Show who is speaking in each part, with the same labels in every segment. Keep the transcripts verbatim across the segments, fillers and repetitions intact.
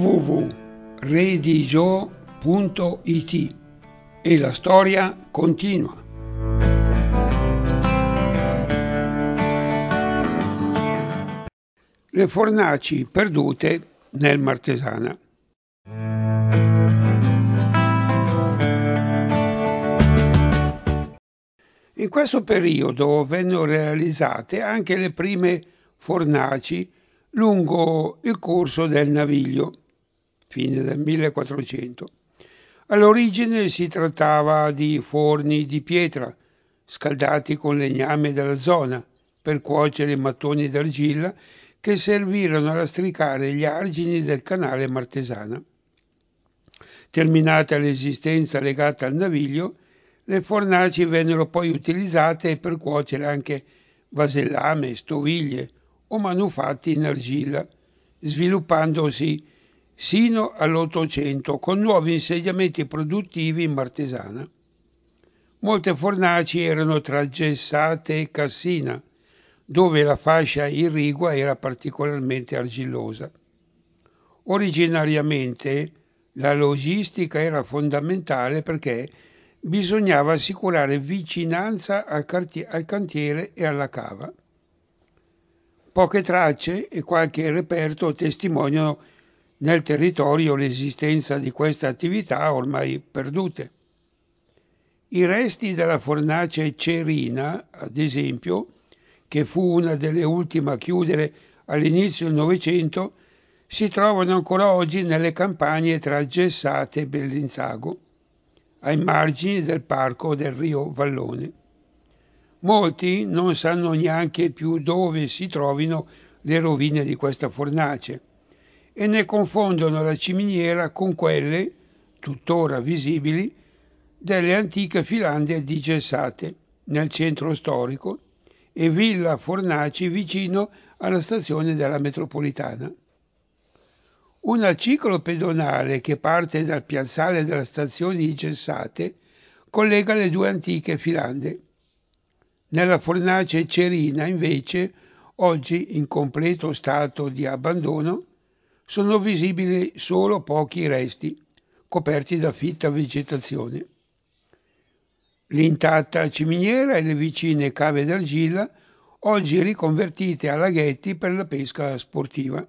Speaker 1: w w w punto redigio punto i t e la storia continua. Le fornaci perdute nel Martesana. In questo periodo vennero realizzate anche le prime fornaci lungo il corso del Naviglio, fine del millequattrocento. All'origine si trattava di forni di pietra scaldati con legname della zona per cuocere i mattoni d'argilla che servirono a lastricare gli argini del canale Martesana. Terminata l'esistenza legata al Naviglio, le fornaci vennero poi utilizzate per cuocere anche vasellame, stoviglie o manufatti in argilla, sviluppandosi sino all'Ottocento con nuovi insediamenti produttivi in Martesana. Molte fornaci erano tra Gessate e Cassina, dove la fascia irrigua era particolarmente argillosa. Originariamente la logistica era fondamentale perché bisognava assicurare vicinanza al, carti- al cantiere e alla cava. Poche tracce e qualche reperto testimoniano nel territorio l'esistenza di queste attività ormai perdute. I resti della fornace Cerina, ad esempio, che fu una delle ultime a chiudere all'inizio del Novecento, si trovano ancora oggi nelle campagne tra Gessate e Bellinzago, ai margini del parco del Rio Vallone. Molti non sanno neanche più dove si trovino le rovine di questa fornace e ne confondono la ciminiera con quelle, tuttora visibili, delle antiche filande di Gessate, nel centro storico, e Villa Fornaci vicino alla stazione della metropolitana. Una ciclopedonale che parte dal piazzale della stazione di Gessate collega le due antiche filande. Nella fornace Cerina, invece, oggi in completo stato di abbandono, sono visibili solo pochi resti, coperti da fitta vegetazione. L'intatta ciminiera e le vicine cave d'argilla, oggi riconvertite a laghetti per la pesca sportiva.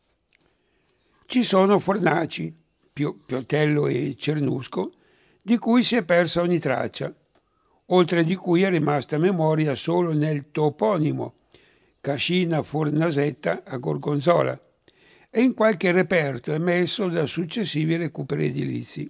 Speaker 1: Ci sono fornaci, Pioltello e Cernusco, di cui si è persa ogni traccia, oltre di cui è rimasta memoria solo nel toponimo Cascina Fornasetta a Gorgonzola e in qualche reperto emesso da successivi recuperi edilizi.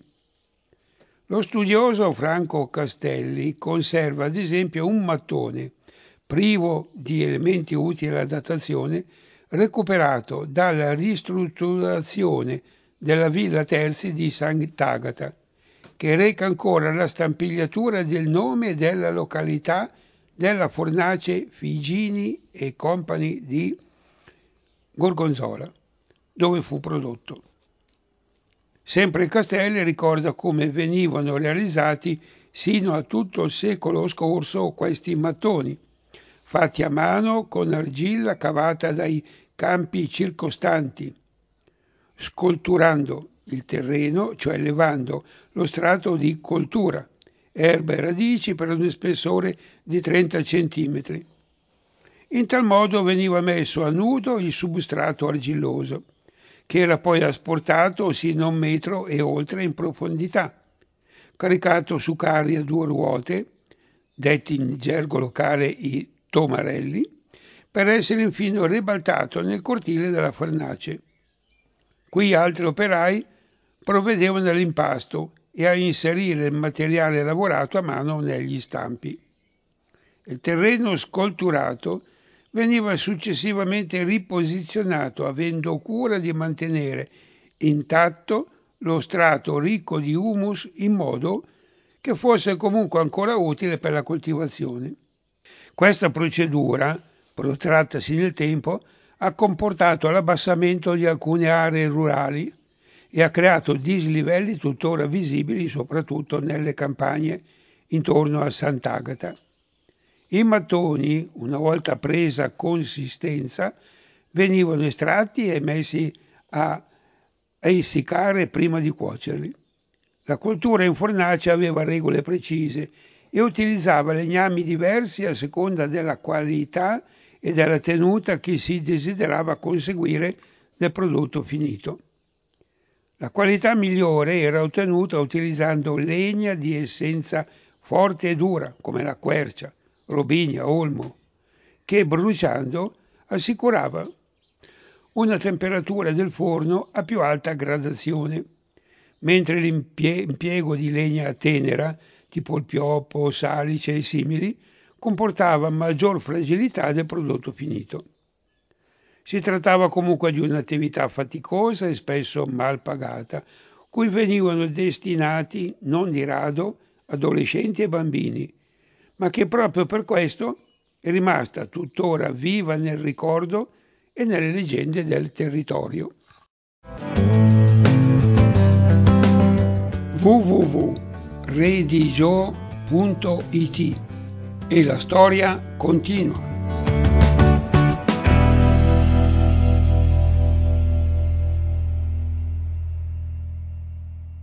Speaker 1: Lo studioso Franco Castelli conserva ad esempio un mattone, privo di elementi utili alla datazione, recuperato dalla ristrutturazione della Villa Terzi di Sant'Agata, che reca ancora la stampigliatura del nome e della località della fornace Figini e Company di Gorgonzola, dove fu prodotto. Sempre il Castelli ricorda come venivano realizzati sino a tutto il secolo scorso questi mattoni, fatti a mano con argilla cavata dai campi circostanti, scolturando il terreno, cioè levando lo strato di coltura, erbe e radici per uno spessore di trenta centimetri. In tal modo veniva messo a nudo il substrato argilloso, che era poi asportato sino a un metro e oltre in profondità, caricato su carri a due ruote, detti in gergo locale i tomarelli, per essere infine ribaltato nel cortile della fornace. Qui altri operai provvedevano all'impasto e a inserire il materiale lavorato a mano negli stampi. Il terreno scolturato veniva successivamente riposizionato avendo cura di mantenere intatto lo strato ricco di humus in modo che fosse comunque ancora utile per la coltivazione. Questa procedura, protrattasi nel tempo, ha comportato l'abbassamento di alcune aree rurali e ha creato dislivelli tuttora visibili soprattutto nelle campagne intorno a Sant'Agata. I mattoni, una volta presa consistenza, venivano estratti e messi a a essiccare prima di cuocerli. La cottura in fornace aveva regole precise e utilizzava legnami diversi a seconda della qualità e della tenuta che si desiderava conseguire nel prodotto finito. La qualità migliore era ottenuta utilizzando legna di essenza forte e dura, come la quercia, robinia, olmo, che bruciando assicurava una temperatura del forno a più alta gradazione, mentre l'impiego di legna tenera, tipo il pioppo, salice e simili, comportava maggior fragilità del prodotto finito. Si trattava comunque di un'attività faticosa e spesso mal pagata, cui venivano destinati non di rado adolescenti e bambini, ma che proprio per questo è rimasta tuttora viva nel ricordo e nelle leggende del territorio. w w w punto redigio punto it e la storia continua.